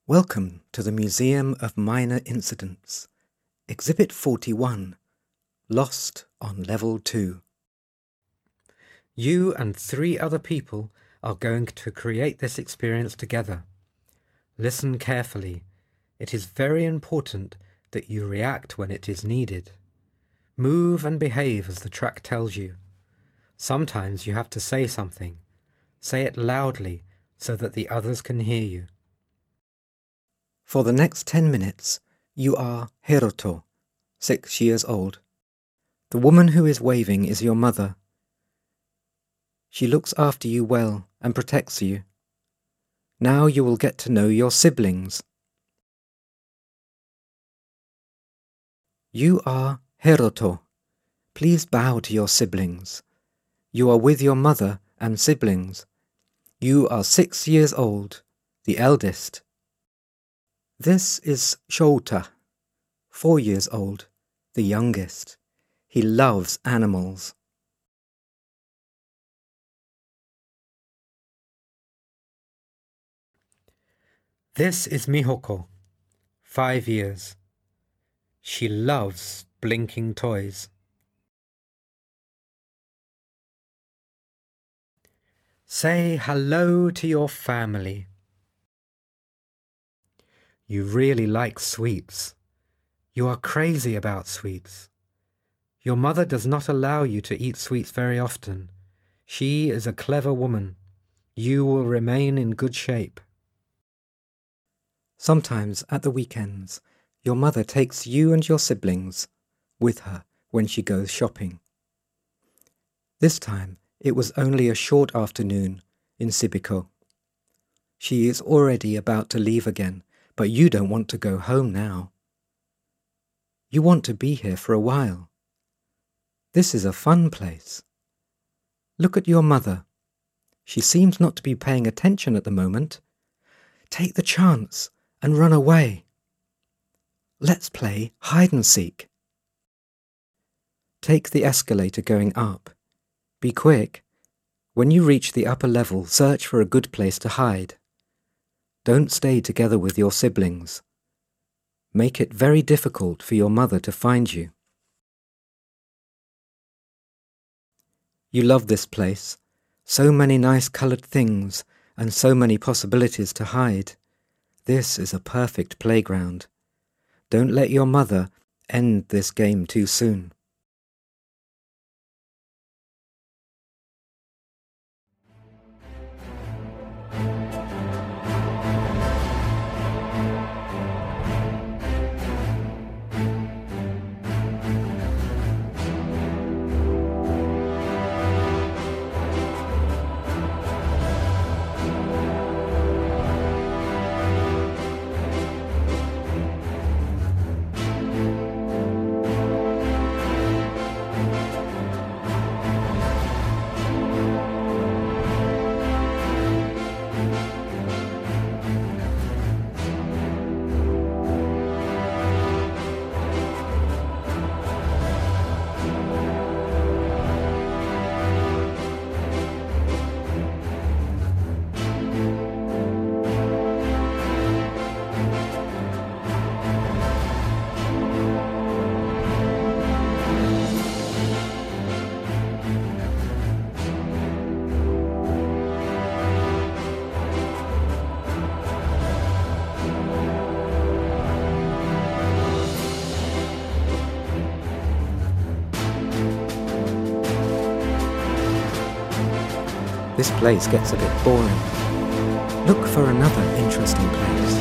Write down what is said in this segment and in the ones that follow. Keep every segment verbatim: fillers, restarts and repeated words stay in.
Welcome to the Museum of Minor Incidents, Exhibit forty-one, Lost on Level two. You and three other people are going to create this experience together. Listen carefully. It is very important that you react when it is needed. Move and behave as the track tells you. Sometimes you have to say something. Say it loudly so that the others can hear you. For the next ten minutes, you are Hiroto, six years old. The woman who is waving is your mother. She looks after you well and protects you. Now you will get to know your siblings. You are Hiroto. Please bow to your siblings. You are with your mother and siblings. You are six years old, the eldest. This is Shota, four years old, the youngest. He loves animals. This is Mihoko, five years. She loves blinking toys. Say hello to your family. You really like sweets. You are crazy about sweets. Your mother does not allow you to eat sweets very often. She is a clever woman. You will remain in good shape. Sometimes at the weekends, your mother takes you and your siblings with her when she goes shopping. This time, it was only a short afternoon in Sibiko. She is already about to leave again, but you don't want to go home now. You want to be here for a while. This is a fun place. Look at your mother. She seems not to be paying attention at the moment. Take the chance and run away. Let's play hide and seek. Take the escalator going up. Be quick. When you reach the upper level, search for a good place to hide. Don't stay together with your siblings. Make it very difficult for your mother to find you. You love this place. So many nice coloured things and so many possibilities to hide. This is a perfect playground. Don't let your mother end this game too soon. This place gets a bit boring. Look for another interesting place.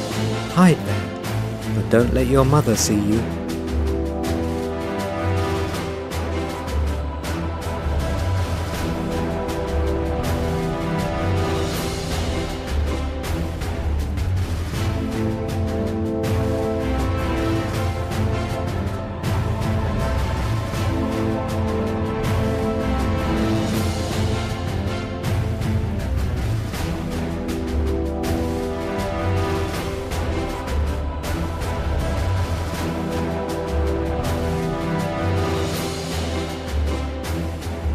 Hide there, but don't let your mother see you.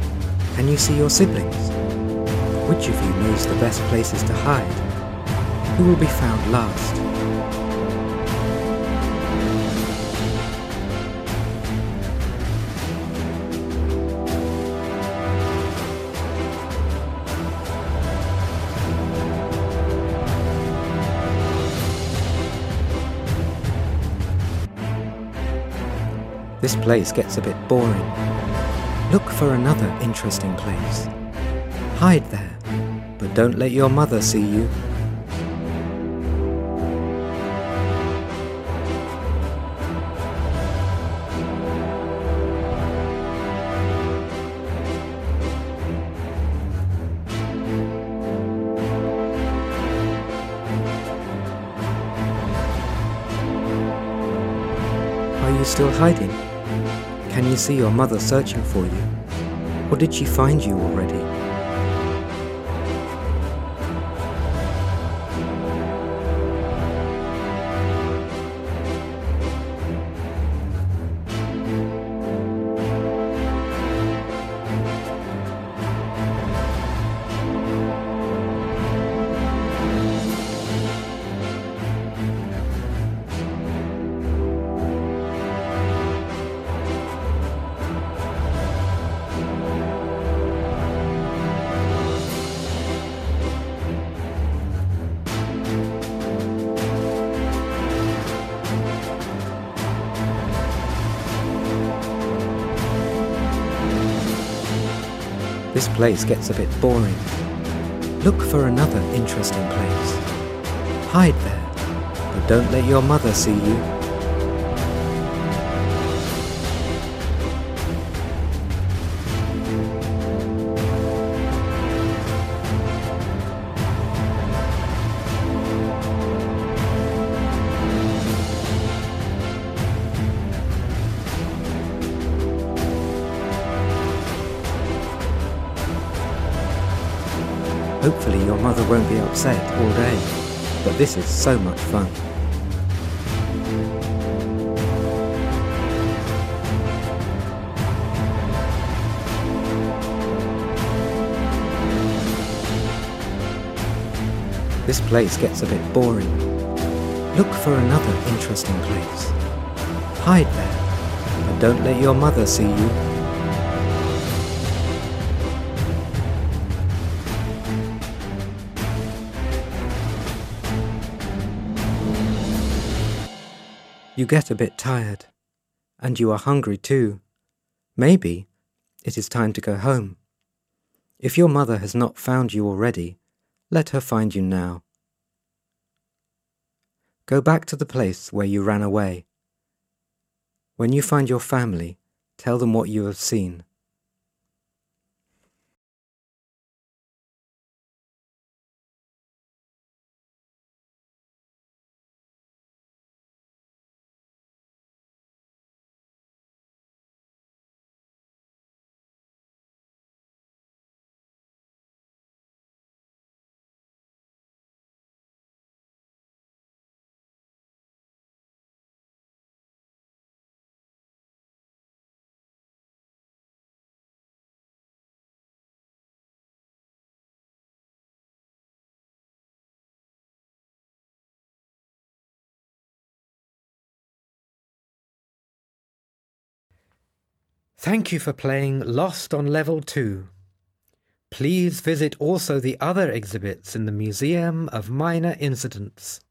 Can you see your siblings? Which of you knows the best places to hide? Who will be found last? This place gets a bit boring. Look for another interesting place. Hide there, but don't let your mother see you. Are you still hiding? Can you see your mother searching for you? Or did she find you already? This place gets a bit boring. Look for another interesting place. Hide there, but don't let your mother see you. Hopefully your mother won't be upset all day, but this is so much fun. This place gets a bit boring. Look for another interesting place. Hide there, but don't let your mother see you. You get a bit tired, and you are hungry too. Maybe it is time to go home. If your mother has not found you already, let her find you now. Go back to the place where you ran away. When you find your family, tell them what you have seen. Thank you for playing Lost on Level two. Please visit also the other exhibits in the Museum of Minor Incidents.